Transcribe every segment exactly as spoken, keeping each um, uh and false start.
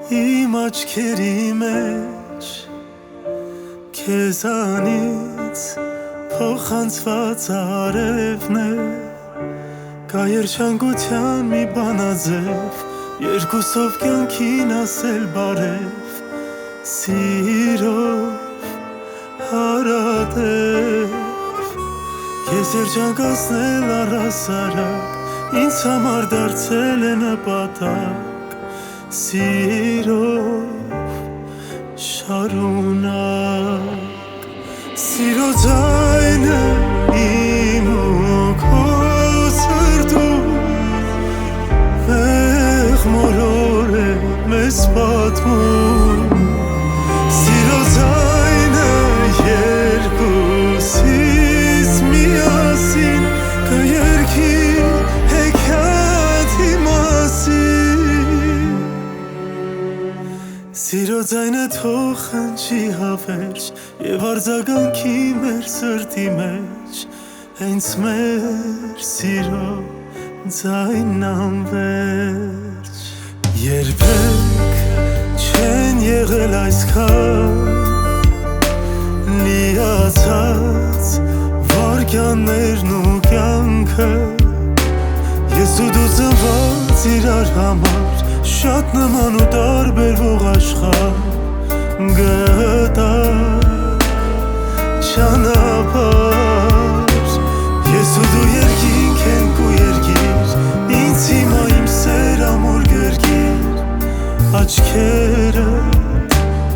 իմ աչքերի մեջ քեզանից փոխանցված արևն է, կա երջանկության մի բանաձև, երկուսով կյանքին ասել բարև, սիրով հարատև, քեզ երջանկացնել առհասարակ, ինձ համար դարձել է նպատակ, սիրով շարունակ, սիրո ձայնը իմ ու քո սրտում մեղմորոր է մեզ պատմում, սիրո ձայնը երկուսիս միասին կերքի հեքիաթի մասին, սիրո ձայնը թող հնչի հավերժ և արձագանքի մեր սրտի մեջ, հենց մեր սիրո ձայնն անվերջ, երբեք չեն եղել այսքան լիացած վայրկյաններն ու կյանքը, ես ու դու ծնված իրար համար, շատ նման ու տարբերվող աշխարհ գտանք ճանապարհ, ես ու դու երկինք ենք ու երկիր, ինձ հիմա իմ սեր ամուր գրգիր, աչքերդ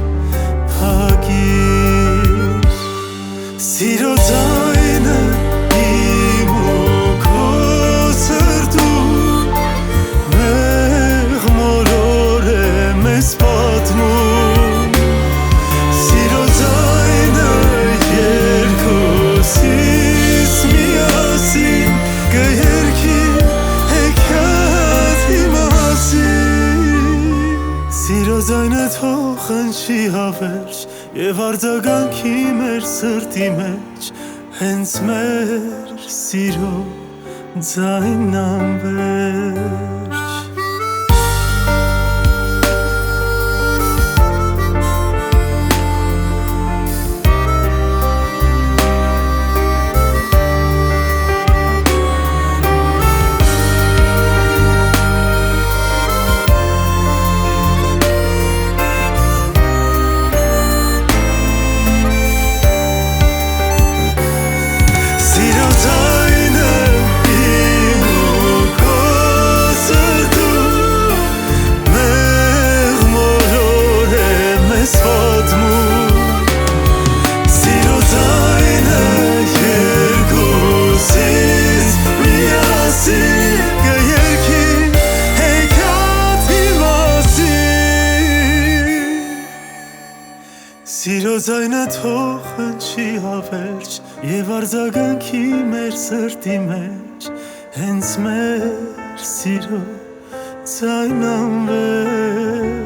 փակիր, սիրո ձայնը իմ ու քո սրտում մեղմորոր է մեզ պատմում, սիրո ձայնը երկուսիս միասին կերքի հեքիաթի մասին, սիրո ձայնը թող հնչի հավերժ և արձագանքի մեր սրտի մեջ, հենց մեր սիրո ձայնն անվերջ, սիրո ձայնը թող հնչի հավերժ և արձագանքի մեր սրտի մեջ, հենց մեր սիրո ձայնն անվերջ,